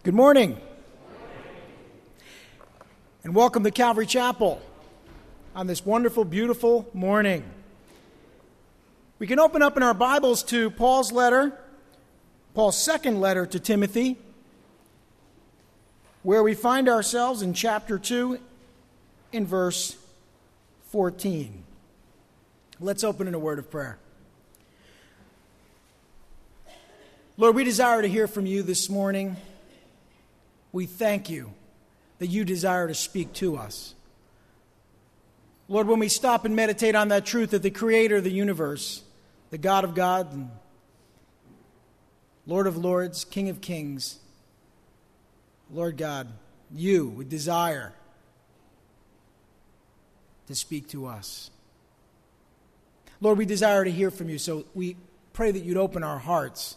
Good morning, and welcome to Calvary Chapel on this wonderful, beautiful morning. We can open up in our Bibles to Paul's second letter to Timothy, where we find ourselves in chapter 2 in verse 14. Let's open in a word of prayer. Lord, we desire to hear from you this morning. We thank you that you desire to speak to us. Lord, when we stop and meditate on that truth that the Creator of the universe, the God of God, and Lord of lords, King of kings, Lord God, you would desire to speak to us. Lord, we desire to hear from you, so we pray that you'd open our hearts.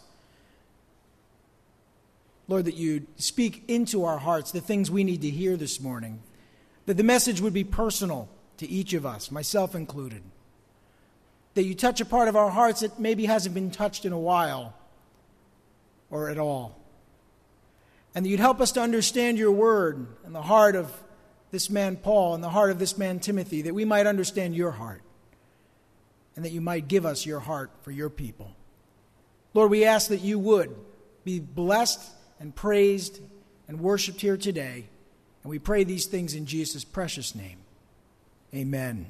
Lord, that you'd speak into our hearts the things we need to hear this morning, that the message would be personal to each of us, myself included, that you touch a part of our hearts that maybe hasn't been touched in a while or at all, and that you'd help us to understand your word and the heart of this man Paul and the heart of this man Timothy, that we might understand your heart and that you might give us your heart for your people. Lord, we ask that you would be blessed and praised and worshiped here today. And we pray these things in Jesus' precious name. Amen.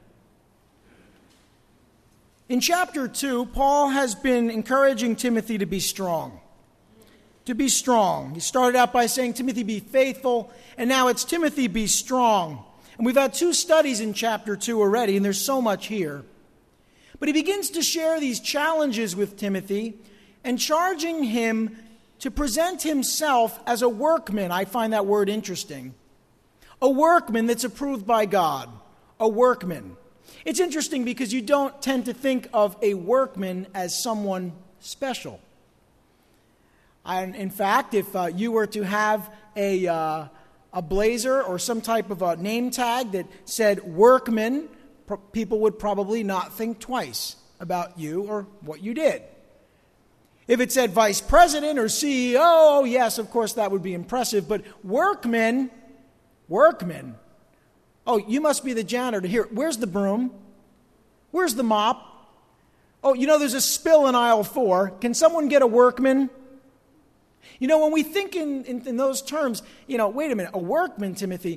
In chapter 2, Paul has been encouraging Timothy to be strong. To be strong. He started out by saying, Timothy, be faithful. And now it's Timothy, be strong. And we've had 2 studies in chapter 2 already, and there's so much here. But he begins to share these challenges with Timothy and charging him to present himself as a workman. I find that word interesting. A workman that's approved by God. A workman. It's interesting because you don't tend to think of a workman as someone special. In fact, if you were to have a blazer or some type of a name tag that said workman, people would probably not think twice about you or what you did. If it said vice president or CEO, yes, of course, that would be impressive. But workman, oh, you must be the janitor. Here, where's the broom? Where's the mop? Oh, there's a spill in aisle 4. Can someone get a workman? When we think in those terms, wait a minute, a workman, Timothy,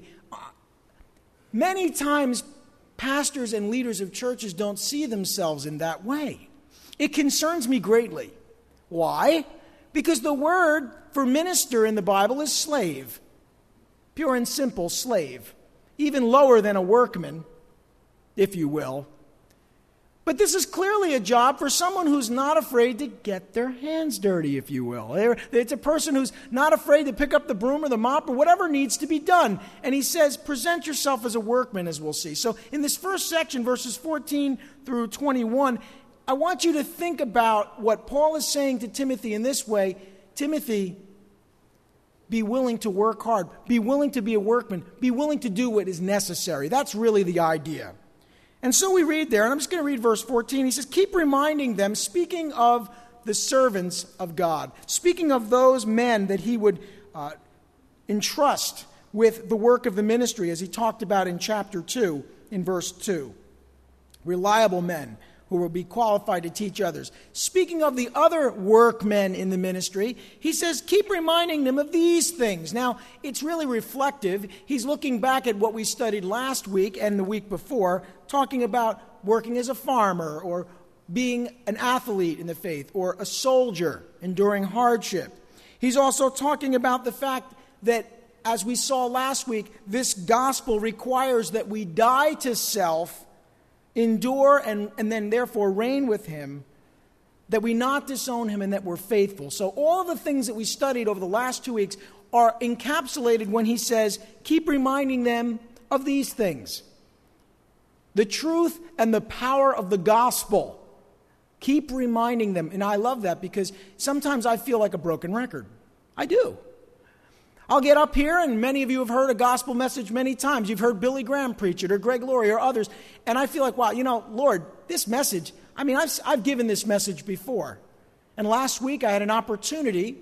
many times pastors and leaders of churches don't see themselves in that way. It concerns me greatly. Why? Because the word for minister in the Bible is slave. Pure and simple slave. Even lower than a workman, if you will. But this is clearly a job for someone who's not afraid to get their hands dirty, if you will. It's a person who's not afraid to pick up the broom or the mop or whatever needs to be done. And he says, present yourself as a workman, as we'll see. So in this first section, verses 14 through 21, I want you to think about what Paul is saying to Timothy in this way. Timothy, be willing to work hard. Be willing to be a workman. Be willing to do what is necessary. That's really the idea. And so we read there, and I'm just going to read verse 14. He says, keep reminding them, speaking of the servants of God, speaking of those men that he would entrust with the work of the ministry, as he talked about in chapter 2, in verse 2. Reliable men who will be qualified to teach others. Speaking of the other workmen in the ministry, he says, keep reminding them of these things. Now, it's really reflective. He's looking back at what we studied last week and the week before, talking about working as a farmer or being an athlete in the faith or a soldier enduring hardship. He's also talking about the fact that, as we saw last week, this gospel requires that we die to self, endure, and then therefore reign with him, that we not disown him and that we're faithful. So all of the things that we studied over the last 2 weeks are encapsulated when he says, keep reminding them of these things. The truth and the power of the gospel. Keep reminding them. And I love that because sometimes I feel like a broken record. I do. I'll get up here, and many of you have heard a gospel message many times. You've heard Billy Graham preach it, or Greg Laurie, or others. And I feel like, wow, Lord, this message, I've given this message before. And last week I had an opportunity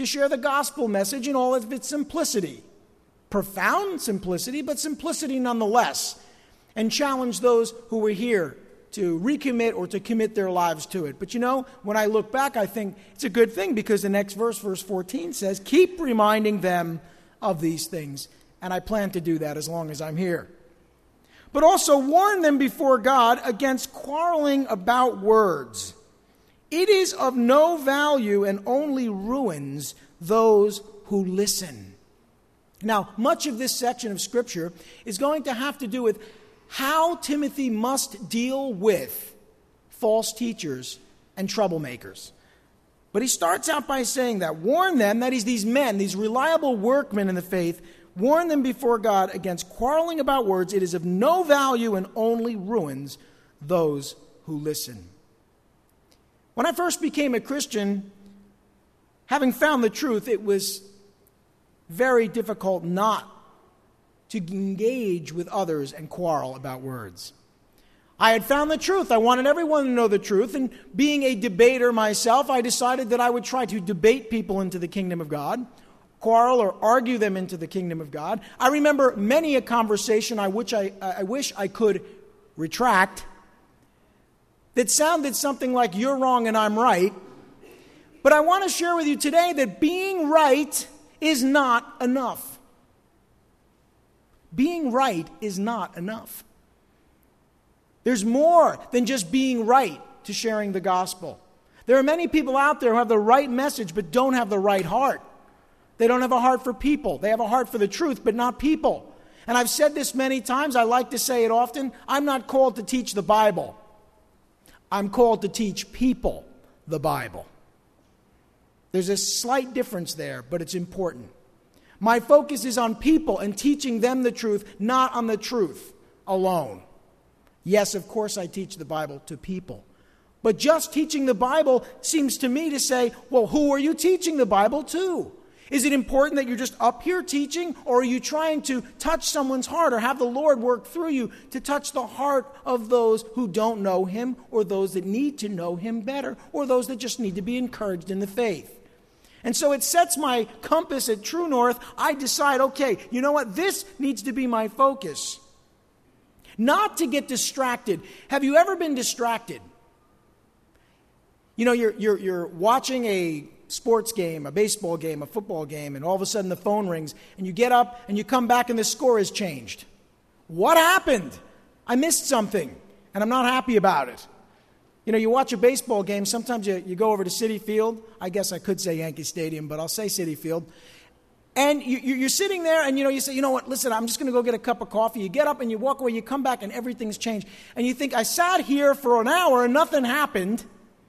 to share the gospel message in all of its simplicity. Profound simplicity, but simplicity nonetheless. And challenge those who were here to recommit or to commit their lives to it. But when I look back, I think it's a good thing, because the next verse, verse 14, says, keep reminding them of these things. And I plan to do that as long as I'm here. But also warn them before God against quarreling about words. It is of no value and only ruins those who listen. Now, much of this section of Scripture is going to have to do with how Timothy must deal with false teachers and troublemakers. But he starts out by saying that, warn them, that is these men, these reliable workmen in the faith, warn them before God against quarreling about words. It is of no value and only ruins those who listen. When I first became a Christian, having found the truth, it was very difficult not to engage with others and quarrel about words. I had found the truth. I wanted everyone to know the truth. And being a debater myself, I decided that I would try to debate people into the kingdom of God, quarrel or argue them into the kingdom of God. I remember many a conversation I wish I could retract that sounded something like, you're wrong and I'm right. But I want to share with you today that being right is not enough. Being right is not enough. There's more than just being right to sharing the gospel. There are many people out there who have the right message but don't have the right heart. They don't have a heart for people. They have a heart for the truth, but not people. And I've said this many times. I like to say it often. I'm not called to teach the Bible. I'm called to teach people the Bible. There's a slight difference there, but it's important. My focus is on people and teaching them the truth, not on the truth alone. Yes, of course I teach the Bible to people. But just teaching the Bible seems to me to say, well, who are you teaching the Bible to? Is it important that you're just up here teaching, or are you trying to touch someone's heart or have the Lord work through you to touch the heart of those who don't know Him, or those that need to know Him better, or those that just need to be encouraged in the faith? And so it sets my compass at true north. I decide, okay, you know what? This needs to be my focus. Not to get distracted. Have you ever been distracted? You're watching a sports game, a baseball game, a football game, and all of a sudden the phone rings, and you get up and you come back and the score has changed. What happened? I missed something, and I'm not happy about it. You watch a baseball game, sometimes you go over to Citi Field. I guess I could say Yankee Stadium, but I'll say Citi Field. And you're sitting there and, you say, you know what, listen, I'm just going to go get a cup of coffee. You get up and you walk away, you come back and everything's changed. And you think, I sat here for an hour and nothing happened.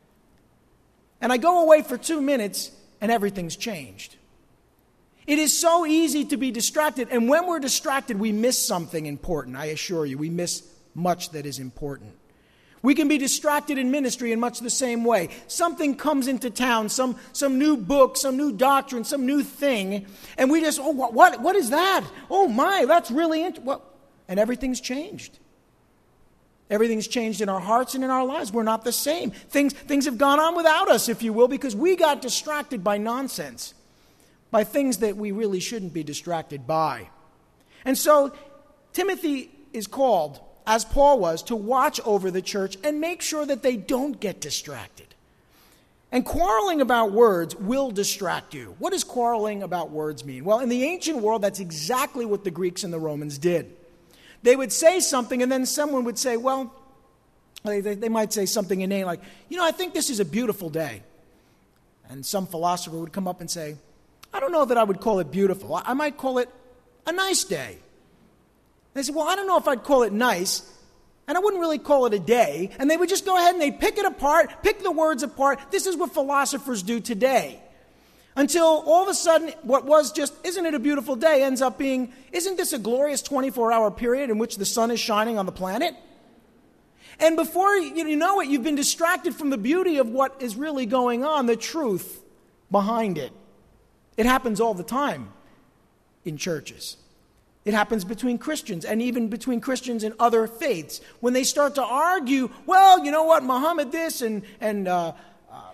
And I go away for 2 minutes and everything's changed. It is so easy to be distracted. And when we're distracted, we miss something important. I assure you, we miss much that is important. We can be distracted in ministry in much the same way. Something comes into town, some new book, some new doctrine, some new thing, and we just, what is that? Oh my, that's really interesting. And everything's changed. Everything's changed in our hearts and in our lives. We're not the same. Things have gone on without us, if you will, because we got distracted by nonsense, by things that we really shouldn't be distracted by. And so Timothy is called, as Paul was, to watch over the church and make sure that they don't get distracted. And quarreling about words will distract you. What does quarreling about words mean? Well, in the ancient world, that's exactly what the Greeks and the Romans did. They would say something, and then someone would say, well, they might say something inane like, I think this is a beautiful day. And some philosopher would come up and say, I don't know that I would call it beautiful. I might call it a nice day. They said, well, I don't know if I'd call it nice, and I wouldn't really call it a day. And they would just go ahead and they'd pick it apart, pick the words apart. This is what philosophers do today. Until all of a sudden, what was just, isn't it a beautiful day, ends up being, isn't this a glorious 24-hour period in which the sun is shining on the planet? And before you know it, you've been distracted from the beauty of what is really going on, the truth behind it. It happens all the time in churches. It happens between Christians and even between Christians and other faiths. When they start to argue, well, you know what, Muhammad this and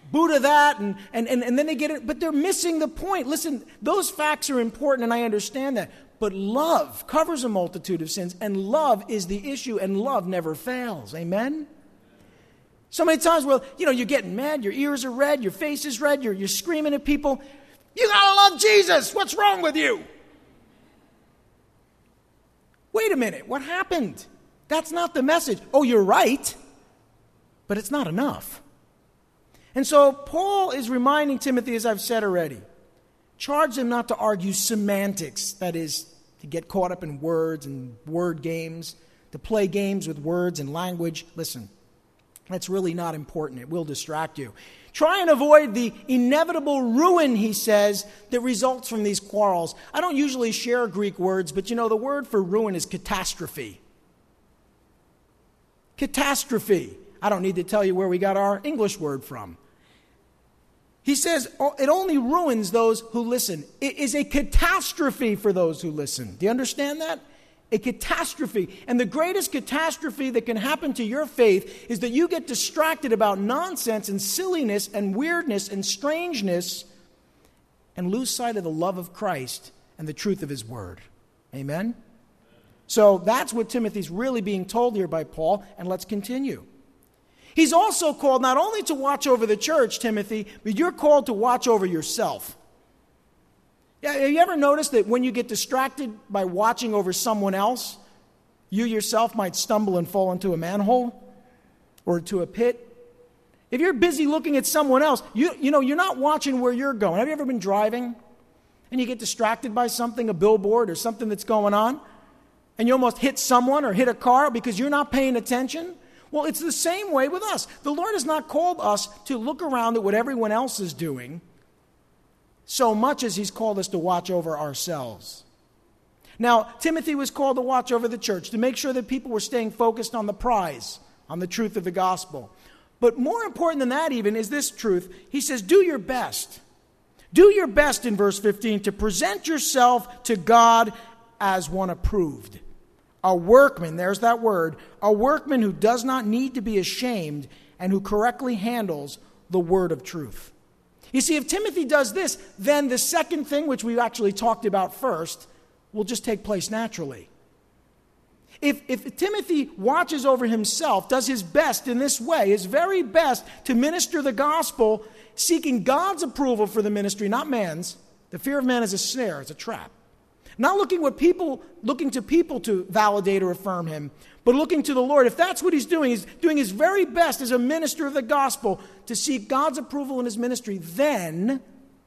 Buddha that, and then they get it, but they're missing the point. Listen, those facts are important, and I understand that. But love covers a multitude of sins, and love is the issue, and love never fails. Amen? So many times, well, you're getting mad, your ears are red, your face is red, you're screaming at people. You gotta love Jesus. What's wrong with you? Wait a minute, what happened? That's not the message. Oh, you're right, but it's not enough. And so Paul is reminding Timothy, as I've said already, charge him not to argue semantics, that is, to get caught up in words and word games, to play games with words and language. Listen, that's really not important. It will distract you. Try and avoid the inevitable ruin, he says, that results from these quarrels. I don't usually share Greek words, but the word for ruin is catastrophe. Catastrophe. I don't need to tell you where we got our English word from. He says it only ruins those who listen. It is a catastrophe for those who listen. Do you understand that? A catastrophe. And the greatest catastrophe that can happen to your faith is that you get distracted about nonsense and silliness and weirdness and strangeness and lose sight of the love of Christ and the truth of his word. Amen? So that's what Timothy's really being told here by Paul, and let's continue. He's also called not only to watch over the church, Timothy, but you're called to watch over yourself. Yeah, have you ever noticed that when you get distracted by watching over someone else, you yourself might stumble and fall into a manhole or to a pit? If you're busy looking at someone else, you're not watching where you're going. Have you ever been driving and you get distracted by something, a billboard or something that's going on, and you almost hit someone or hit a car because you're not paying attention? Well, it's the same way with us. The Lord has not called us to look around at what everyone else is doing so much as he's called us to watch over ourselves. Now, Timothy was called to watch over the church, to make sure that people were staying focused on the prize, on the truth of the gospel. But more important than that even is this truth. He says, do your best. Do your best, in verse 15, to present yourself to God as one approved. A workman, there's that word, a workman who does not need to be ashamed and who correctly handles the word of truth. You see, if Timothy does this, then the second thing, which we actually talked about first, will just take place naturally. If Timothy watches over himself, does his best in this way, his very best to minister the gospel, seeking God's approval for the ministry, not man's, the fear of man is a snare, it's a trap. Not looking to people to validate or affirm him, but looking to the Lord. If that's what he's doing his very best as a minister of the gospel to seek God's approval in his ministry, then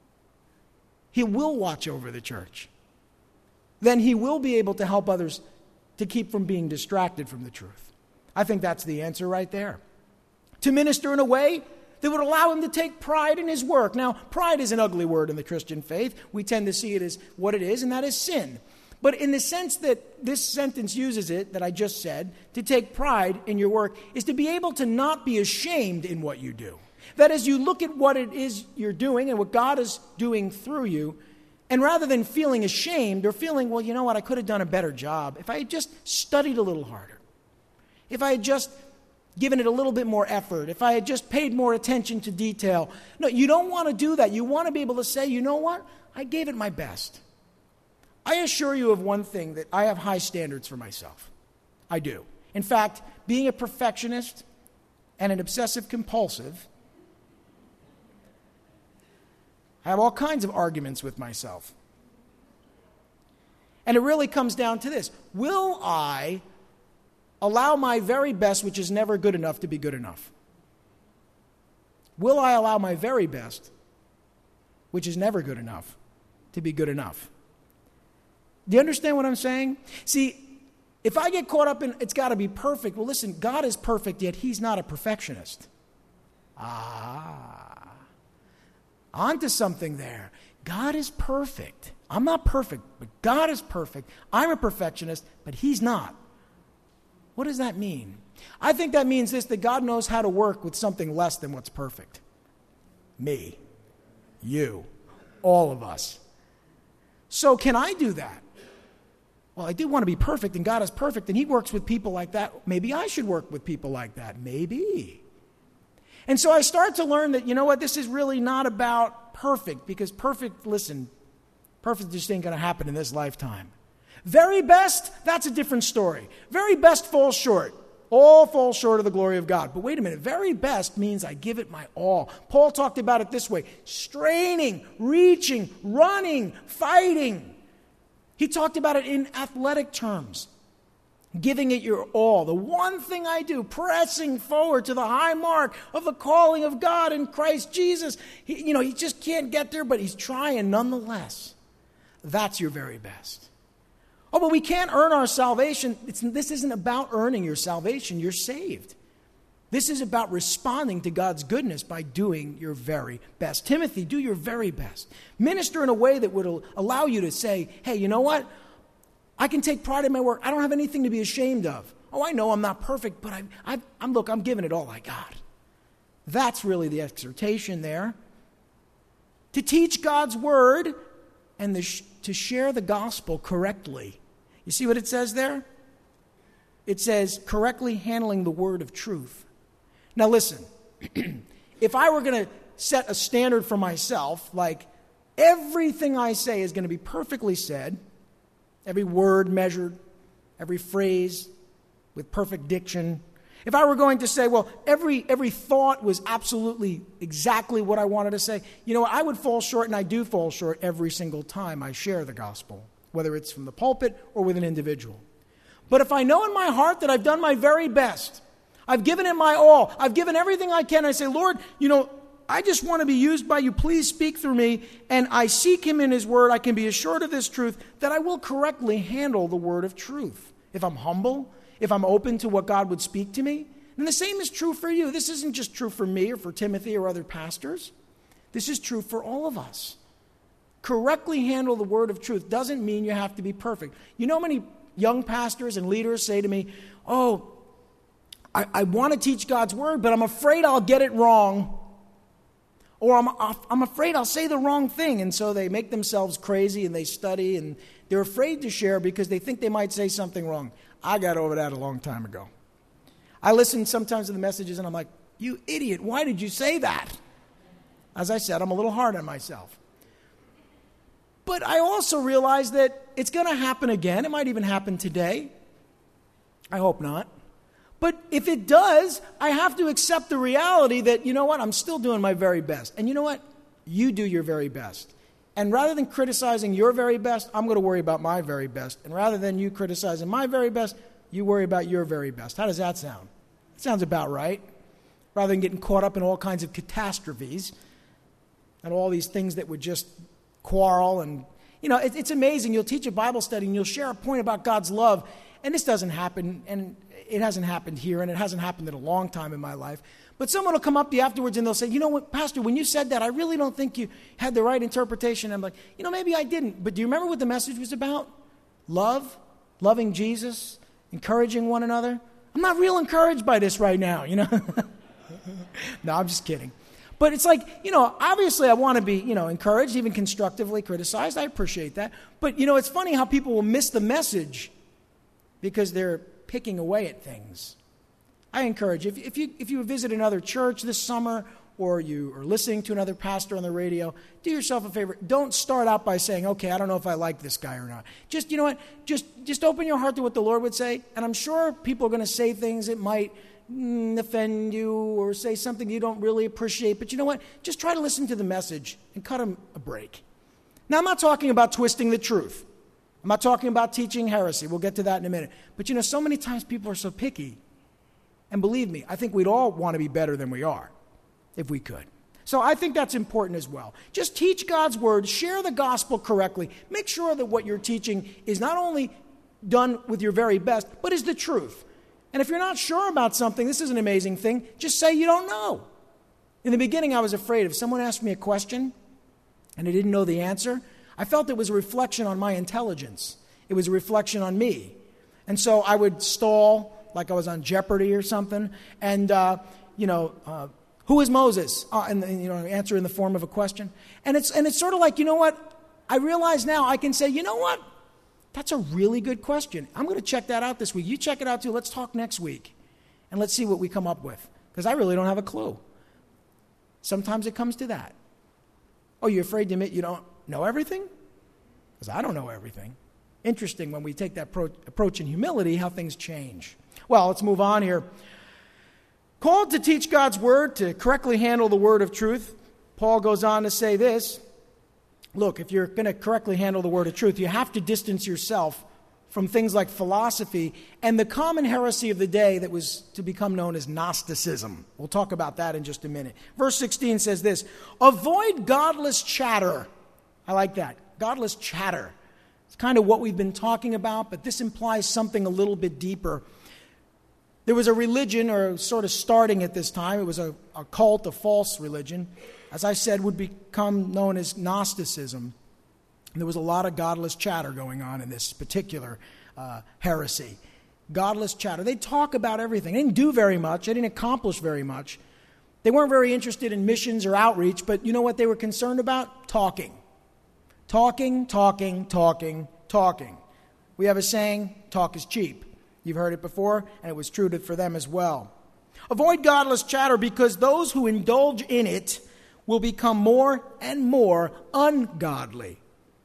he will watch over the church. Then he will be able to help others to keep from being distracted from the truth. I think that's the answer right there. To minister in a way that would allow him to take pride in his work. Now, pride is an ugly word in the Christian faith. We tend to see it as what it is, and that is sin. But in the sense that this sentence uses it, that I just said, to take pride in your work, is to be able to not be ashamed in what you do. That is, you look at what it is you're doing and what God is doing through you, and rather than feeling ashamed or feeling, well, you know what, I could have done a better job if I had just studied a little harder, if I had just given it a little bit more effort, if I had just paid more attention to detail. No, you don't want to do that. You want to be able to say, you know what? I gave it my best. I assure you of one thing, that I have high standards for myself. I do. In fact, being a perfectionist and an obsessive compulsive, I have all kinds of arguments with myself. And it really comes down to this. Will I allow my very best, which is never good enough, to be good enough? Will I allow my very best, which is never good enough, to be good enough? Do you understand what I'm saying? See, if I get caught up in it's got to be perfect, well, listen, God is perfect, yet he's not a perfectionist. Onto something there. God is perfect. I'm not perfect, but God is perfect. I'm a perfectionist, but he's not. What does that mean? I think that means this, that God knows how to work with something less than what's perfect. Me, you, all of us. So can I do that? Well, I do want to be perfect, and God is perfect, and he works with people like that. Maybe I should work with people like that. Maybe. And so I start to learn that, you know what, this is really not about perfect, because perfect just ain't going to happen in this lifetime. Very best, that's a different story. Very best falls short. All fall short of the glory of God. But wait a minute, very best means I give it my all. Paul talked about it this way: straining, reaching, running, fighting. He talked about it in athletic terms. Giving it your all. The one thing I do, pressing forward to the high mark of the calling of God in Christ Jesus. He just can't get there, but he's trying nonetheless. That's your very best. Oh, but we can't earn our salvation. This isn't about earning your salvation. You're saved. This is about responding to God's goodness by doing your very best. Timothy, do your very best. Minister in a way that would allow you to say, hey, you know what? I can take pride in my work. I don't have anything to be ashamed of. Oh, I know I'm not perfect, but I'm giving it all I got. That's really the exhortation there. To teach God's word and to share the gospel correctly. You see what it says there? It says, correctly handling the word of truth. Now listen, if I were going to set a standard for myself, like everything I say is going to be perfectly said, every word measured, every phrase with perfect diction. If I were going to say, well, every thought was absolutely exactly what I wanted to say, you know what, I would fall short, and I do fall short every single time I share the gospel, whether it's from the pulpit or with an individual. But if I know in my heart that I've done my very best, I've given it my all, I've given everything I can, I say, Lord, I just want to be used by you. Please speak through me. And I seek him in his word. I can be assured of this truth, that I will correctly handle the word of truth. If I'm humble, if I'm open to what God would speak to me. And the same is true for you. This isn't just true for me or for Timothy or other pastors. This is true for all of us. Correctly handle the word of truth doesn't mean you have to be perfect. You know, many young pastors and leaders say to me, oh, I want to teach God's word, but I'm afraid I'll get it wrong. Or I'm afraid I'll say the wrong thing. And so they make themselves crazy and they study and they're afraid to share because they think they might say something wrong. I got over that a long time ago. I listen sometimes to the messages and I'm like, you idiot, why did you say that? As I said, I'm a little hard on myself. But I also realize that it's going to happen again. It might even happen today. I hope not. But if it does, I have to accept the reality that, you know what, I'm still doing my very best. And you know what? You do your very best. And rather than criticizing your very best, I'm going to worry about my very best. And rather than you criticizing my very best, you worry about your very best. How does that sound? It sounds about right. Rather than getting caught up in all kinds of catastrophes and all these things that would just quarrel. And, it's amazing. You'll teach a Bible study and you'll share a point about God's love. And this doesn't happen, and it hasn't happened here, and it hasn't happened in a long time in my life. But someone will come up to you afterwards and they'll say, you know what, Pastor, when you said that, I really don't think you had the right interpretation. I'm like, maybe I didn't. But do you remember what the message was about? Love, loving Jesus, encouraging one another. I'm not real encouraged by this right now, No, I'm just kidding. But it's like, obviously I want to be, encouraged, even constructively criticized. I appreciate that. But, it's funny how people will miss the message because they're picking away at things. I encourage you, if you visit another church this summer or you are listening to another pastor on the radio, do yourself a favor. Don't start out by saying, okay, I don't know if I like this guy or not. Just, you know what, just open your heart to what the Lord would say. And I'm sure people are going to say things that might offend you or say something you don't really appreciate. But you know what? Just try to listen to the message and cut them a break. Now, I'm not talking about twisting the truth. I'm not talking about teaching heresy. We'll get to that in a minute. But so many times people are so picky. And believe me, I think we'd all want to be better than we are, if we could. So I think that's important as well. Just teach God's word, share the gospel correctly. Make sure that what you're teaching is not only done with your very best, but is the truth. And if you're not sure about something, this is an amazing thing, just say you don't know. In the beginning, I was afraid if someone asked me a question and I didn't know the answer, I felt it was a reflection on my intelligence. It was a reflection on me. And so I would stall like I was on Jeopardy or something. And, who is Moses? And answer in the form of a question. And it's sort of like, you know what? I realize now I can say, you know what? That's a really good question. I'm going to check that out this week. You check it out too. Let's talk next week. And let's see what we come up with. Because I really don't have a clue. Sometimes it comes to that. Oh, you're afraid to admit you don't know everything? Because I don't know everything. Interesting when we take that approach in humility, how things change. Well, let's move on here. Called to teach God's word, to correctly handle the word of truth. Paul goes on to say this. Look, if you're going to correctly handle the word of truth, you have to distance yourself from things like philosophy and the common heresy of the day that was to become known as Gnosticism. We'll talk about that in just a minute. Verse 16 says this, avoid godless chatter. I like that. Godless chatter. It's kind of what we've been talking about, but this implies something a little bit deeper. There was a religion, or sort of starting at this time, it was a cult, a false religion, as I said, would become known as Gnosticism. And there was a lot of godless chatter going on in this particular heresy. Godless chatter. They talk about everything. They didn't do very much. They didn't accomplish very much. They weren't very interested in missions or outreach, but you know what they were concerned about? Talking. Talking, talking, talking, talking. We have a saying, talk is cheap. You've heard it before, and it was true for them as well. Avoid godless chatter because those who indulge in it will become more and more ungodly.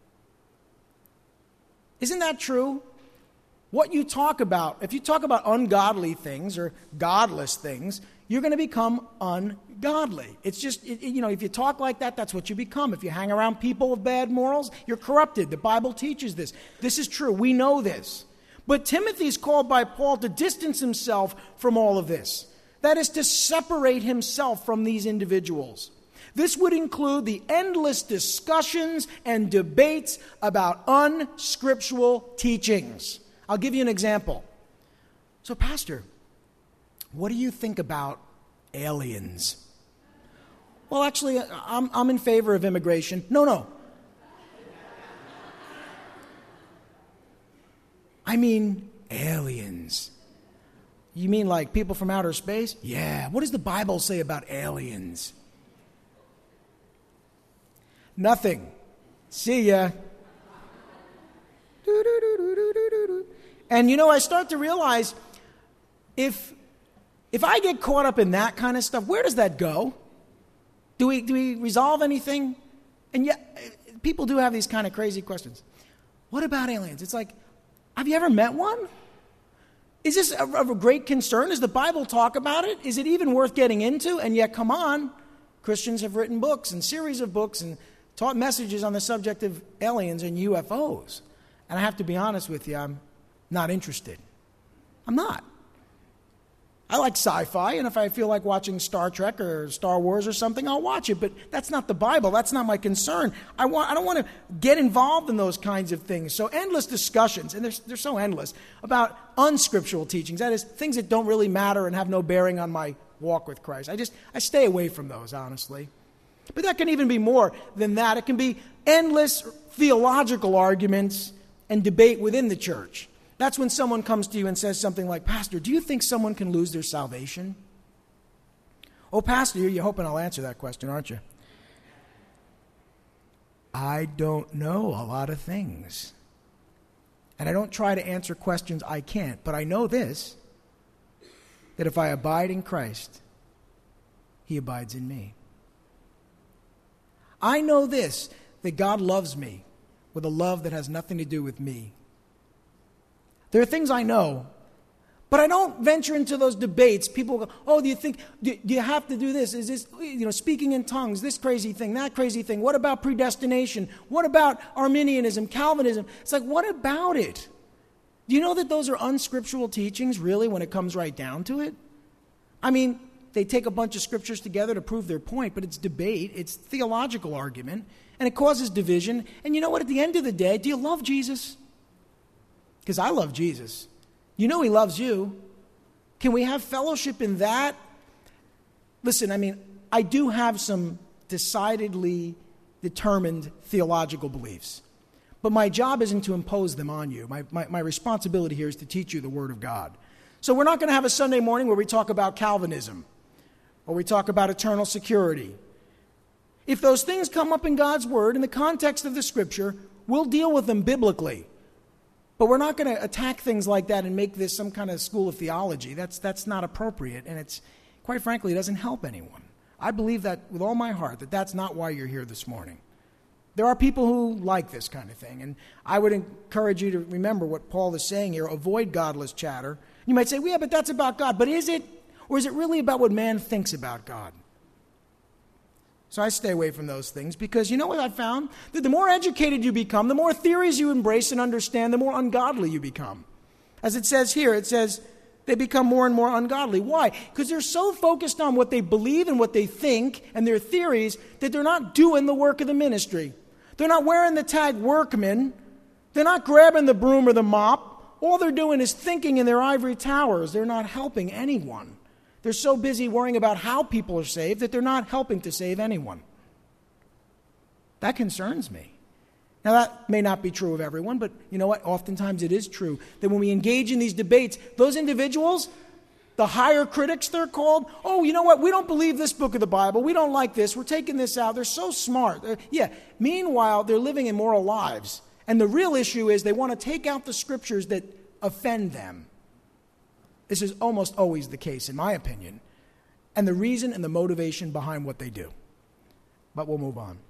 Isn't that true? What you talk about, if you talk about ungodly things or godless things, you're going to become ungodly. It's just, if you talk like that, that's what you become. If you hang around people with bad morals, you're corrupted. The Bible teaches this. This is true. We know this. But Timothy's called by Paul to distance himself from all of this. That is to separate himself from these individuals. This would include the endless discussions and debates about unscriptural teachings. I'll give you an example. So, Pastor, what do you think about aliens? Well, actually, I'm in favor of immigration. No. I mean aliens. You mean like people from outer space? Yeah. What does the Bible say about aliens? Nothing. See ya. And I start to realize if I get caught up in that kind of stuff, where does that go? Do we resolve anything? And yet, people do have these kind of crazy questions. What about aliens? It's like, have you ever met one? Is this of a great concern? Does the Bible talk about it? Is it even worth getting into? And yet, come on, Christians have written books and series of books and taught messages on the subject of aliens and UFOs. And I have to be honest with you, I'm not interested. I'm not. I like sci-fi, and if I feel like watching Star Trek or Star Wars or something, I'll watch it. But that's not the Bible. That's not my concern. I don't want to get involved in those kinds of things. So endless discussions, and they're so endless, about unscriptural teachings. That is, things that don't really matter and have no bearing on my walk with Christ. I stay away from those, honestly. But that can even be more than that. It can be endless theological arguments and debate within the church. That's when someone comes to you and says something like, Pastor, do you think someone can lose their salvation? Oh, Pastor, you're hoping I'll answer that question, aren't you? I don't know a lot of things. And I don't try to answer questions I can't, but I know this, that if I abide in Christ, He abides in me. I know this, that God loves me with a love that has nothing to do with me. There are things I know, but I don't venture into those debates. People go, oh, do you have to do this? Is this, speaking in tongues, this crazy thing, that crazy thing? What about predestination? What about Arminianism, Calvinism? It's like, what about it? Do you know that those are unscriptural teachings, really, when it comes right down to it? I mean, they take a bunch of scriptures together to prove their point, but it's debate, it's theological argument, and it causes division. And you know what? At the end of the day, do you love Jesus? Because I love Jesus. You know He loves you. Can we have fellowship in that? Listen, I do have some decidedly determined theological beliefs. But my job isn't to impose them on you. My responsibility here is to teach you the Word of God. So we're not going to have a Sunday morning where we talk about Calvinism or we talk about eternal security. If those things come up in God's Word in the context of the Scripture, we'll deal with them biblically. But we're not going to attack things like that and make this some kind of school of theology. That's not appropriate, and it's, quite frankly, it doesn't help anyone. I believe that with all my heart, that that's not why you're here this morning. There are people who like this kind of thing, and I would encourage you to remember what Paul is saying here. Avoid godless chatter. You might say, well, yeah, but that's about God. But is it? Or is it really about what man thinks about God? So I stay away from those things because you know what I found? That the more educated you become, the more theories you embrace and understand, the more ungodly you become. As it says here, it says they become more and more ungodly. Why? Because they're so focused on what they believe and what they think and their theories that they're not doing the work of the ministry. They're not wearing the tag workman. They're not grabbing the broom or the mop. All they're doing is thinking in their ivory towers. They're not helping anyone. They're so busy worrying about how people are saved that they're not helping to save anyone. That concerns me. Now, that may not be true of everyone, but you know what? Oftentimes it is true that when we engage in these debates, those individuals, the higher critics they're called, oh, you know what? We don't believe this book of the Bible. We don't like this. We're taking this out. They're so smart. Meanwhile, they're living immoral lives. And the real issue is they want to take out the scriptures that offend them. This is almost always the case, in my opinion. And the reason and the motivation behind what they do. But we'll move on.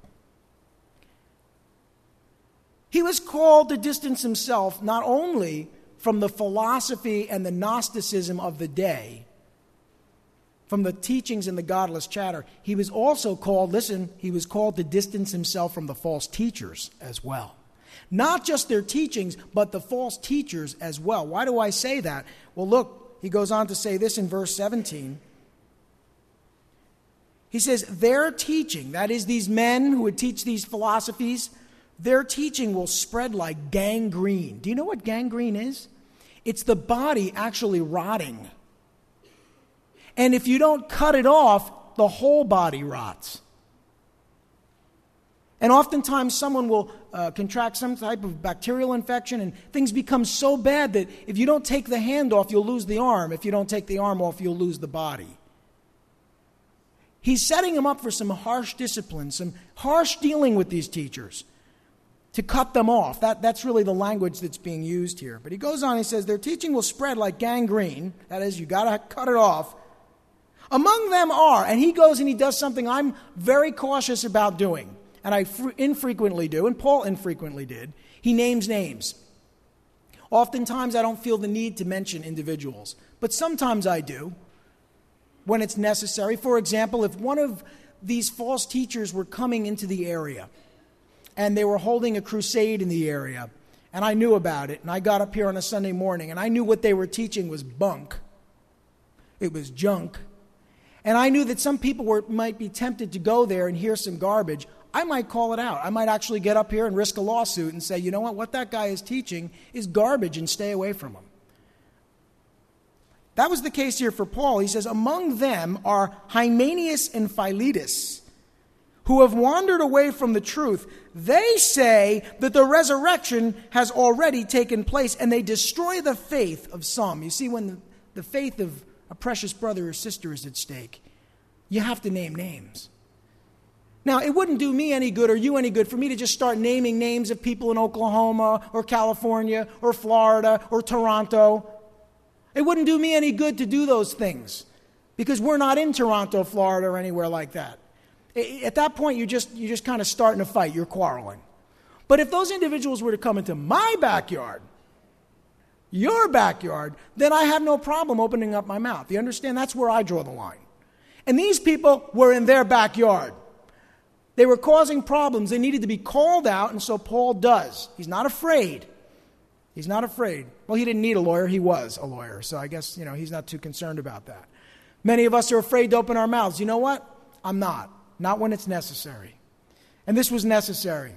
He was called to distance himself not only from the philosophy and the Gnosticism of the day, from the teachings and the godless chatter, he was also called, he was called to distance himself from the false teachers as well. Not just their teachings, but the false teachers as well. Why do I say that? Well, look, he goes on to say this in verse 17. He says, their teaching, that is these men who would teach these philosophies, their teaching will spread like gangrene. Do you know what gangrene is? It's the body actually rotting. And if you don't cut it off, the whole body rots. And oftentimes someone will contract some type of bacterial infection and things become so bad that if you don't take the hand off, you'll lose the arm. If you don't take the arm off, you'll lose the body. He's setting them up for some harsh discipline, some harsh dealing with these teachers to cut them off. That's really the language that's being used here. But he goes on, he says, their teaching will spread like gangrene. That is, you got to cut it off. Among them are, and he goes and he does something I'm very cautious about doing. And I infrequently do, and Paul infrequently did. He names names. Oftentimes I don't feel the need to mention individuals, but sometimes I do when it's necessary. For example, if one of these false teachers were coming into the area and they were holding a crusade in the area, and I knew about it, and I got up here on a Sunday morning, and I knew what they were teaching was bunk. It was junk. And I knew that some people might be tempted to go there and hear some garbage. I might call it out. I might actually get up here and risk a lawsuit and say, you know what that guy is teaching is garbage and stay away from him. That was the case here for Paul. He says, among them are Hymenaeus and Philetus, who have wandered away from the truth. They say that the resurrection has already taken place, and they destroy the faith of some. You see, when the faith of a precious brother or sister is at stake, you have to name names. Now, it wouldn't do me any good or you any good for me to just start naming names of people in Oklahoma or California or Florida or Toronto. It wouldn't do me any good to do those things because we're not in Toronto, Florida, or anywhere like that. At that point, you're just kind of starting a fight. You're quarreling. But if those individuals were to come into my backyard, your backyard, then I have no problem opening up my mouth. You understand? That's where I draw the line. And these people were in their backyard. They were causing problems. They needed to be called out, and so Paul does. He's not afraid. He's not afraid. Well, he didn't need a lawyer. He was a lawyer, so I guess, he's not too concerned about that. Many of us are afraid to open our mouths. You know what? I'm not. Not when it's necessary. And this was necessary.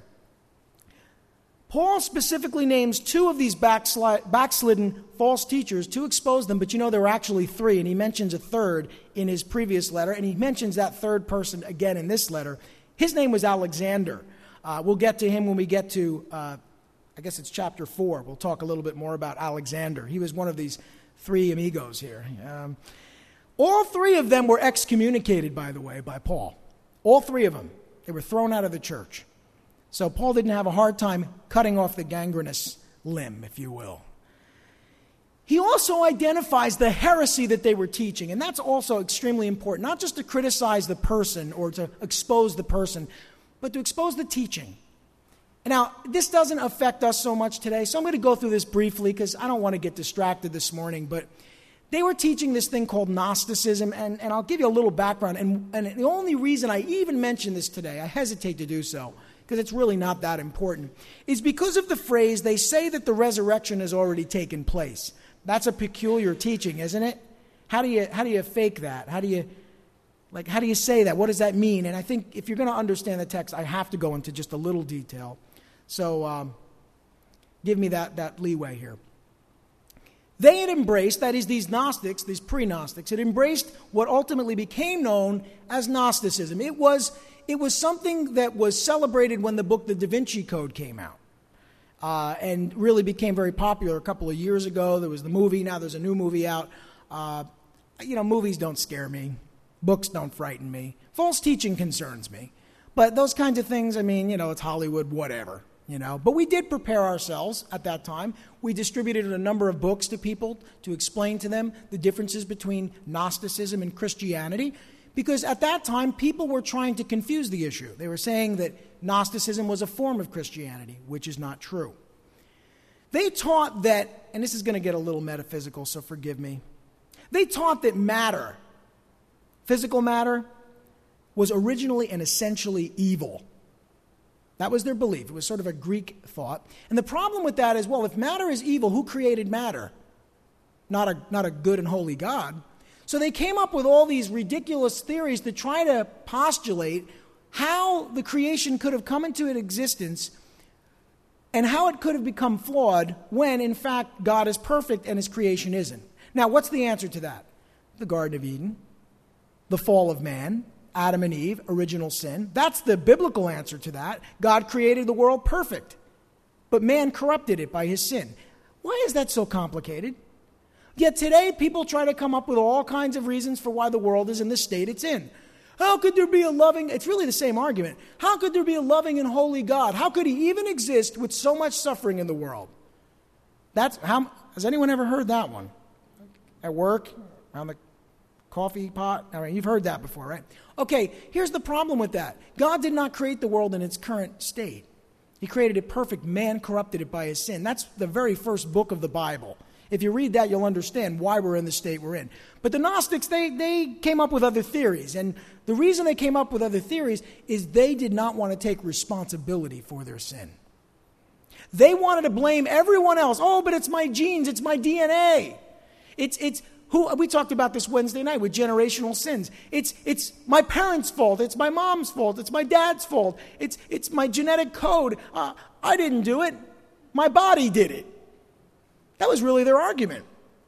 Paul specifically names two of these backslidden false teachers to expose them, but there were actually three, and he mentions a third in his previous letter, and he mentions that third person again in this letter. His name was Alexander. We'll get to him when we get to, I guess it's chapter 4. We'll talk a little bit more about Alexander. He was one of these three amigos here. All three of them were excommunicated, by the way, by Paul. All three of them. They were thrown out of the church. So Paul didn't have a hard time cutting off the gangrenous limb, if you will. he also identifies the heresy that they were teaching, and that's also extremely important, not just to criticize the person or to expose the person, but to expose the teaching. Now, this doesn't affect us so much today, so I'm going to go through this briefly because I don't want to get distracted this morning, but they were teaching this thing called Gnosticism, and I'll give you a little background, and the only reason I even mention this today, I hesitate to do so, because it's really not that important, is because of the phrase, they say that the resurrection has already taken place. That's a peculiar teaching, isn't it? How do you fake that? How do you say that? What does that mean? And I think if you're going to understand the text, I have to go into just a little detail. So give me that leeway here. They had embraced, that is, these Gnostics, these pre-Gnostics, had embraced what ultimately became known as Gnosticism. It was something that was celebrated when the book The Da Vinci Code came out. And really became very popular a couple of years ago. There was the movie, now there's a new movie out. Movies don't scare me. Books don't frighten me. False teaching concerns me. But those kinds of things, it's Hollywood, whatever. But we did prepare ourselves at that time. We distributed a number of books to people to explain to them the differences between Gnosticism and Christianity. Because at that time, people were trying to confuse the issue. They were saying that Gnosticism was a form of Christianity, which is not true. They taught that, and this is going to get a little metaphysical, so forgive me. They taught that matter, physical matter, was originally and essentially evil. That was their belief. It was sort of a Greek thought. And the problem with that is, well, if matter is evil, who created matter? Not a good and holy God. So they came up with all these ridiculous theories to try to postulate how the creation could have come into existence and how it could have become flawed when, in fact, God is perfect and his creation isn't. Now, what's the answer to that? The Garden of Eden, the fall of man, Adam and Eve, original sin. That's the biblical answer to that. God created the world perfect, but man corrupted it by his sin. Why is that so complicated? Yet today, people try to come up with all kinds of reasons for why the world is in the state it's in. How could there be a loving, it's really the same argument. How could there be a loving and holy God? How could he even exist with so much suffering in the world? Has anyone ever heard that one? At work, around the coffee pot? All right, you've heard that before, right? Okay, here's the problem with that. God did not create the world in its current state. He created it perfect. Man corrupted it by his sin. That's the very first book of the Bible. If you read that, you'll understand why we're in the state we're in. But the Gnostics, they came up with other theories. And the reason they came up with other theories is they did not want to take responsibility for their sin. They wanted to blame everyone else. Oh, but it's my genes, it's my DNA. We talked about this Wednesday night with generational sins. It's my parents' fault. It's my mom's fault. It's my dad's fault. It's my genetic code. I didn't do it. My body did it. That was really their argument.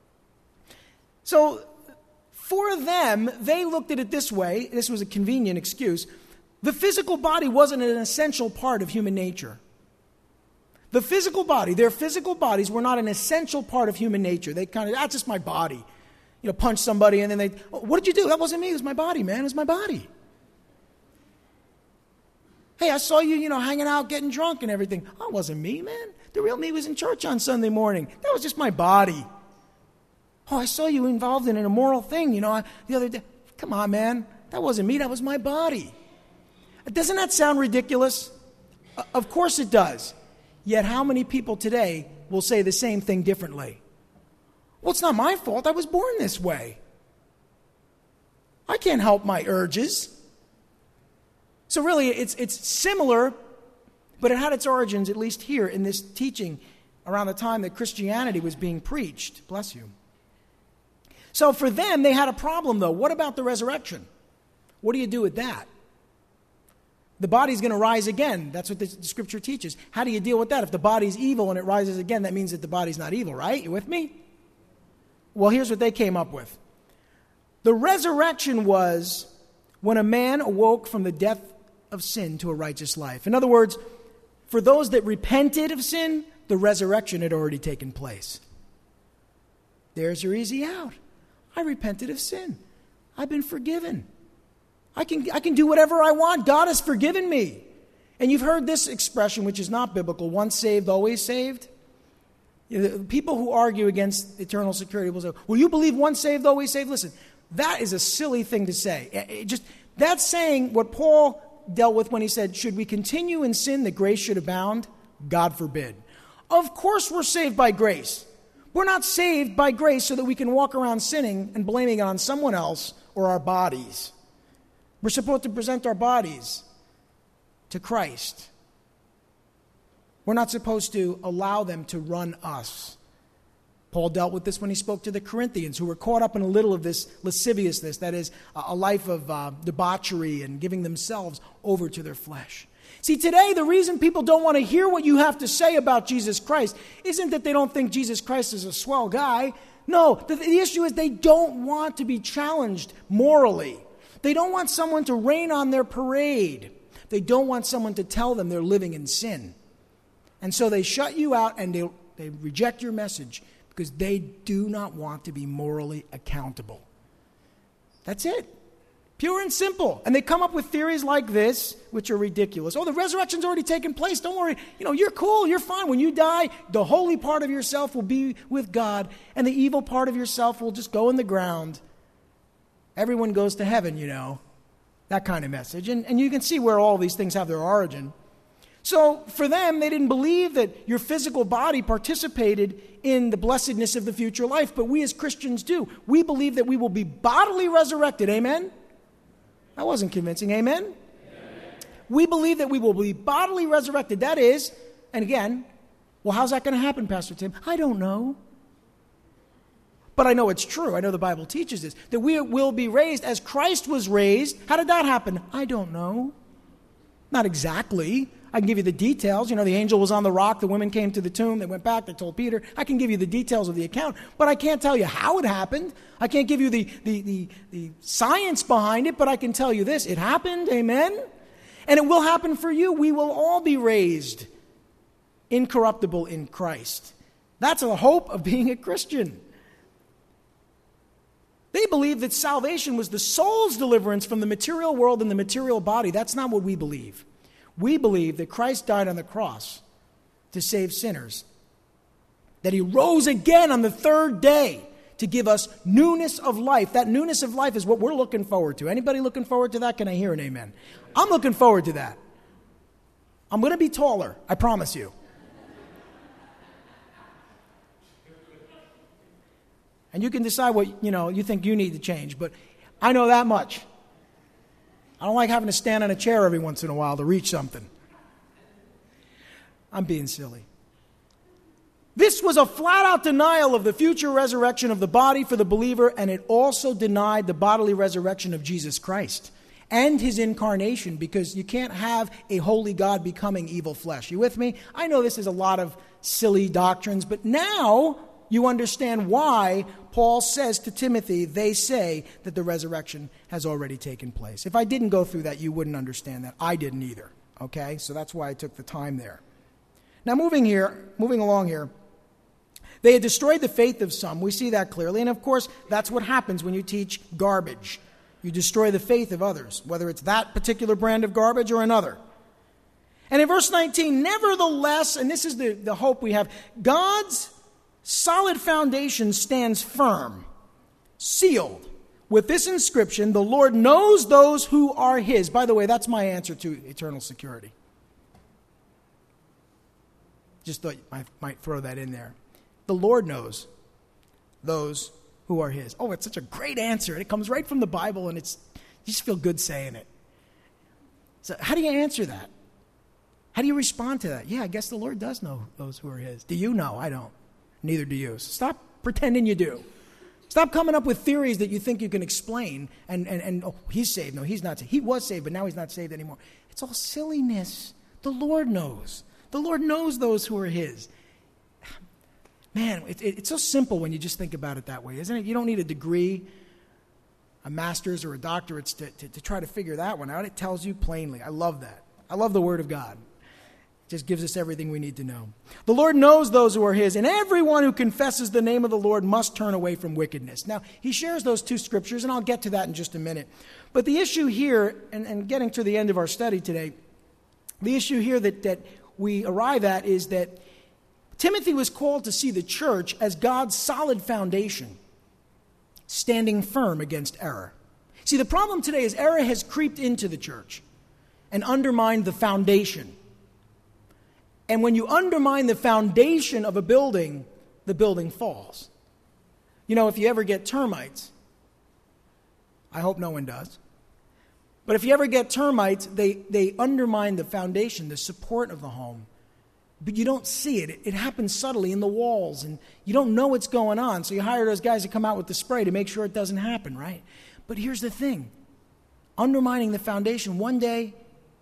So for them, they looked at it this way. This was a convenient excuse. The physical body wasn't an essential part of human nature. The physical body, their physical bodies were not an essential part of human nature. They that's just my body. Punch somebody and then what did you do? That wasn't me. It was my body, man. It was my body. Hey, I saw you, hanging out, getting drunk and everything. Oh, it wasn't me, man. The real me was in church on Sunday morning. That was just my body. Oh, I saw you involved in an immoral thing, the other day. Come on, man. That wasn't me. That was my body. Doesn't that sound ridiculous? Of course it does. Yet how many people today will say the same thing differently? Well, it's not my fault. I was born this way. I can't help my urges. So really, it's similar, but it had its origins, at least here in this teaching, around the time that Christianity was being preached. Bless you. So for them, they had a problem, though. What about the resurrection? What do you do with that? The body's going to rise again. That's what the scripture teaches. How do you deal with that? If the body's evil and it rises again, that means that the body's not evil, right? You with me? Well, here's what they came up with. The resurrection was when a man awoke from the death of sin to a righteous life. In other words, for those that repented of sin, the resurrection had already taken place. There's your easy out. I repented of sin. I've been forgiven. I can do whatever I want. God has forgiven me. And you've heard this expression, which is not biblical, once saved, always saved. The people who argue against eternal security will say, well, you believe once saved, always saved? Listen, that is a silly thing to say. That's saying what Paul dealt with when he said, should we continue in sin that grace should abound? God forbid. Of course we're saved by grace. We're not saved by grace so that we can walk around sinning and blaming it on someone else or our bodies. We're supposed to present our bodies to Christ. We're not supposed to allow them to run us. Paul dealt with this when he spoke to the Corinthians, who were caught up in a little of this lasciviousness, that is, a life of debauchery and giving themselves over to their flesh. See, today, the reason people don't want to hear what you have to say about Jesus Christ isn't that they don't think Jesus Christ is a swell guy. No, the issue is they don't want to be challenged morally. They don't want someone to rain on their parade. They don't want someone to tell them they're living in sin. And so they shut you out and they reject your message because they do not want to be morally accountable. That's it. Pure and simple. And they come up with theories like this, which are ridiculous. Oh, the resurrection's already taken place. Don't worry. You're cool. You're fine. When you die, the holy part of yourself will be with God, and the evil part of yourself will just go in the ground. Everyone goes to heaven, that kind of message. And you can see where all these things have their origin. So for them, they didn't believe that your physical body participated in the blessedness of the future life, but we as Christians do. We believe that we will be bodily resurrected. Amen? That wasn't convincing. Amen? Amen? We believe that we will be bodily resurrected. That is, and again, well, how's that going to happen, Pastor Tim? I don't know. But I know it's true. I know the Bible teaches this, that we will be raised as Christ was raised. How did that happen? I don't know. Not exactly. I can give you the details. The angel was on the rock. The women came to the tomb. They went back. They told Peter. I can give you the details of the account, but I can't tell you how it happened. I can't give you the science behind it, but I can tell you this. It happened. Amen? And it will happen for you. We will all be raised incorruptible in Christ. That's the hope of being a Christian. They believe that salvation was the soul's deliverance from the material world and the material body. That's not what we believe. We believe that Christ died on the cross to save sinners, that he rose again on the third day to give us newness of life. That newness of life is what we're looking forward to. Anybody looking forward to that? Can I hear an amen? I'm looking forward to that. I'm going to be taller, I promise you. And you can decide what, you think you need to change, but I know that much. I don't like having to stand on a chair every once in a while to reach something. I'm being silly. This was a flat-out denial of the future resurrection of the body for the believer, and it also denied the bodily resurrection of Jesus Christ and his incarnation, because you can't have a holy God becoming evil flesh. You with me? I know this is a lot of silly doctrines, but now you understand why Paul says to Timothy, they say that the resurrection has already taken place. If I didn't go through that, you wouldn't understand that. I didn't either. Okay? So that's why I took the time there. Now moving along here, they had destroyed the faith of some. We see that clearly. And of course, that's what happens when you teach garbage. You destroy the faith of others, whether it's that particular brand of garbage or another. And in verse 19, nevertheless, and this is the hope we have, God's solid foundation stands firm, sealed with this inscription, the Lord knows those who are his. By the way, that's my answer to eternal security. Just thought I might throw that in there. The Lord knows those who are his. Oh, it's such a great answer. It comes right from the Bible, and you just feel good saying it. So how do you answer that? How do you respond to that? Yeah, I guess the Lord does know those who are his. Do you know? I don't. Neither do you. So stop pretending you do. Stop coming up with theories that you think you can explain and oh, he's saved. No, he's not saved. He was saved, but now he's not saved anymore. It's all silliness. The Lord knows. The Lord knows those who are his. Man, it's so simple when you just think about it that way, isn't it? You don't need a degree, a master's or a doctorate to try to figure that one out. It tells you plainly. I love that. I love the Word of God. Just gives us everything we need to know. The Lord knows those who are his, and everyone who confesses the name of the Lord must turn away from wickedness. Now, he shares those two scriptures, and I'll get to that in just a minute. But the issue here, and getting to the end of our study today, the issue here that we arrive at is that Timothy was called to see the church as God's solid foundation, standing firm against error. See, the problem today is error has creeped into the church and undermined the foundation. And when you undermine the foundation of a building, the building falls. You know, if you ever get termites, I hope no one does, but if you ever get termites, they undermine the foundation, the support of the home. But you don't see it. It happens subtly in the walls, and you don't know what's going on. So you hire those guys to come out with the spray to make sure it doesn't happen, right? But here's the thing. Undermining the foundation, one day,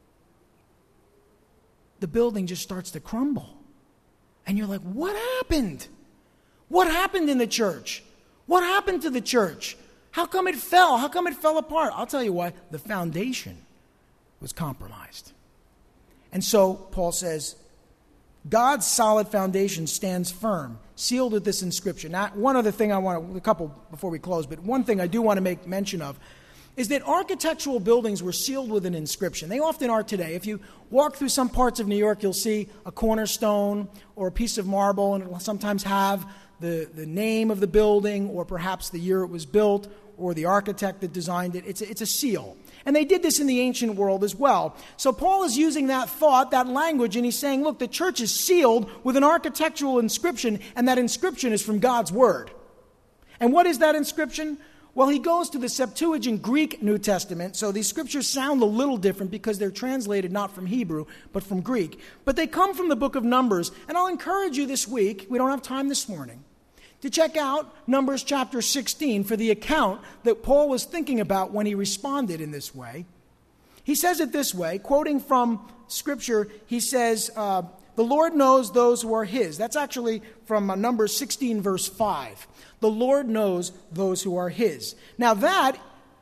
the building just starts to crumble. And you're like, what happened? What happened in the church? What happened to the church? How come it fell? How come it fell apart? I'll tell you why. The foundation was compromised. And so, Paul says, God's solid foundation stands firm, sealed with this inscription. Now, one other thing a couple before we close, but one thing I do want to make mention of is that architectural buildings were sealed with an inscription. They often are today. If you walk through some parts of New York, you'll see a cornerstone or a piece of marble, and it will sometimes have the name of the building or perhaps the year it was built or the architect that designed it. It's a seal. And they did this in the ancient world as well. So Paul is using that thought, that language, and he's saying, look, the church is sealed with an architectural inscription, and that inscription is from God's Word. And what is that inscription? Well, he goes to the Septuagint Greek New Testament, so these scriptures sound a little different because they're translated not from Hebrew, but from Greek. But they come from the book of Numbers, and I'll encourage you this week, we don't have time this morning, to check out Numbers chapter 16 for the account that Paul was thinking about when he responded in this way. He says it this way, quoting from Scripture, he says, the Lord knows those who are his. That's actually from Numbers 16, verse 5. The Lord knows those who are his. Now that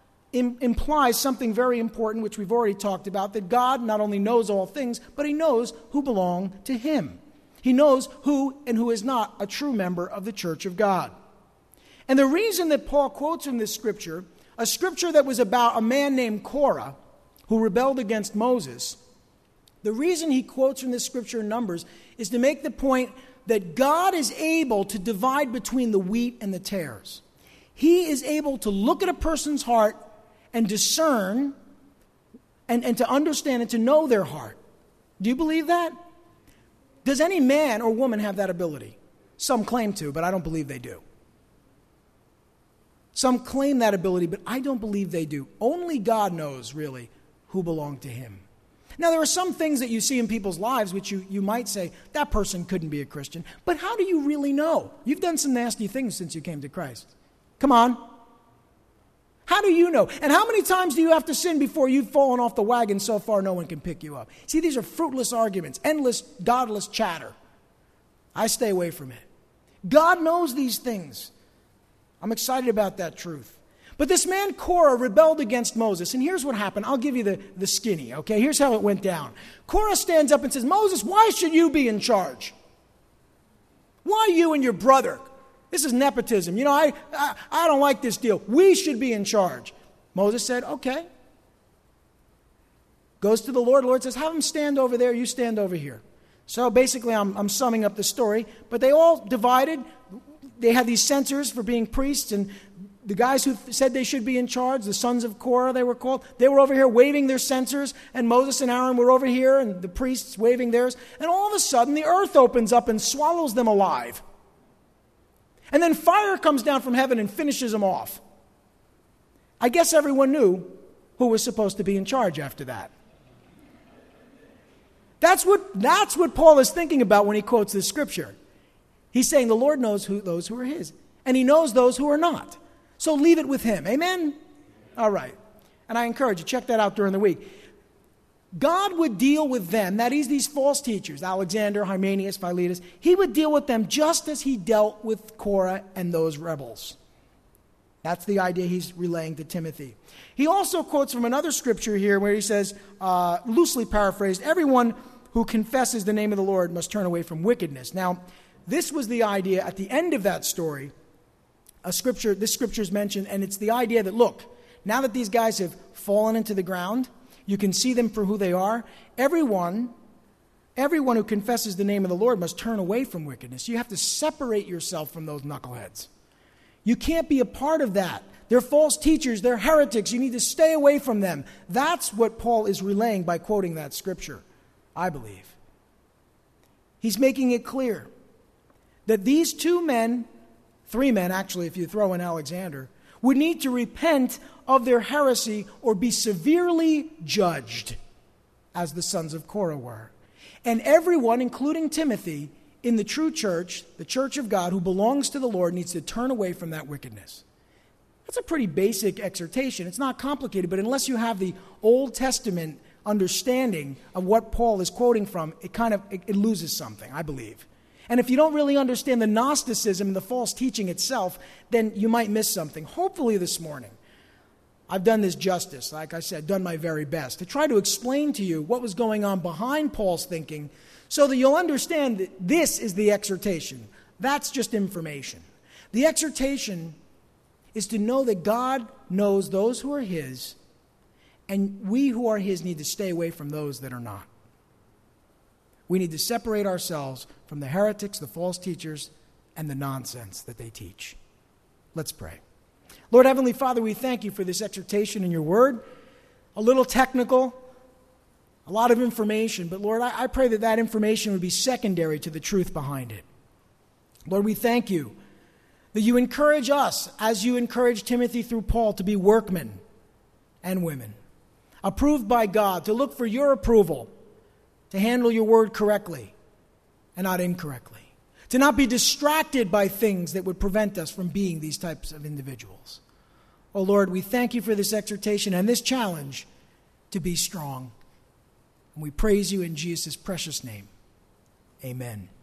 implies something very important, which we've already talked about, that God not only knows all things, but he knows who belong to him. He knows who and who is not a true member of the church of God. And the reason that Paul quotes from this scripture, a scripture that was about a man named Korah who rebelled against Moses, the reason he quotes from this scripture in Numbers is to make the point that God is able to divide between the wheat and the tares. He is able to look at a person's heart and discern and to understand and to know their heart. Do you believe that? Does any man or woman have that ability? Some claim to, but I don't believe they do. Some claim that ability, but I don't believe they do. Only God knows, really, who belong to him. Now, there are some things that you see in people's lives which you might say, that person couldn't be a Christian. But how do you really know? You've done some nasty things since you came to Christ. Come on. How do you know? And how many times do you have to sin before you've fallen off the wagon so far no one can pick you up? See, these are fruitless arguments, endless, godless chatter. I stay away from it. God knows these things. I'm excited about that truth. But this man Korah rebelled against Moses, and here's what happened. I'll give you the skinny, okay? Here's how it went down. Korah stands up and says, Moses, why should you be in charge? Why you and your brother? This is nepotism. You know, I don't like this deal. We should be in charge. Moses said, okay. Goes to the Lord. The Lord says, have him stand over there. You stand over here. So basically, I'm summing up the story. But they all divided. They had these censors for being priests. And the guys who said they should be in charge, the sons of Korah, they were called, they were over here waving their censers. And Moses and Aaron were over here, and the priests waving theirs. And all of a sudden, the earth opens up and swallows them alive. And then fire comes down from heaven and finishes them off. I guess everyone knew who was supposed to be in charge after that. That's what Paul is thinking about when he quotes this scripture. He's saying the Lord knows those who are his, and he knows those who are not. So leave it with him. Amen? All right. And I encourage you, check that out during the week. God would deal with them, that is, these false teachers, Alexander, Hymenaeus, Philetus. He would deal with them just as he dealt with Korah and those rebels. That's the idea he's relaying to Timothy. He also quotes from another scripture here where he says, loosely paraphrased, everyone who confesses the name of the Lord must turn away from wickedness. Now, this was the idea at the end of that story. This scripture is mentioned, and it's the idea that, look, now that these guys have fallen into the ground, you can see them for who they are. Everyone everyone who confesses the name of the Lord must turn away from wickedness. You have to separate yourself from those knuckleheads. You can't be a part of that. They're false teachers. They're heretics. You need to stay away from them. That's what Paul is relaying by quoting that scripture, I believe. He's making it clear that these two men, three men actually if you throw in Alexander, would need to repent of their heresy or be severely judged, as the sons of Korah were. And everyone, including Timothy, in the true church, the church of God, who belongs to the Lord, needs to turn away from that wickedness. That's a pretty basic exhortation. It's not complicated, but unless you have the Old Testament understanding of what Paul is quoting from, it loses something, I believe. And if you don't really understand the Gnosticism and the false teaching itself, then you might miss something. Hopefully this morning, I've done this justice, like I said, done my very best, to try to explain to you what was going on behind Paul's thinking so that you'll understand that this is the exhortation. That's just information. The exhortation is to know that God knows those who are His, and we who are His need to stay away from those that are not. We need to separate ourselves from the heretics, the false teachers, and the nonsense that they teach. Let's pray. Lord Heavenly Father, we thank you for this exhortation in your word. A little technical, a lot of information, but Lord, I pray that that information would be secondary to the truth behind it. Lord, we thank you that you encourage us, as you encouraged Timothy through Paul, to be workmen and women, approved by God, to look for your approval, to handle your word correctly and not incorrectly, to not be distracted by things that would prevent us from being these types of individuals. Oh Lord, we thank you for this exhortation and this challenge to be strong. And we praise you in Jesus' precious name. Amen.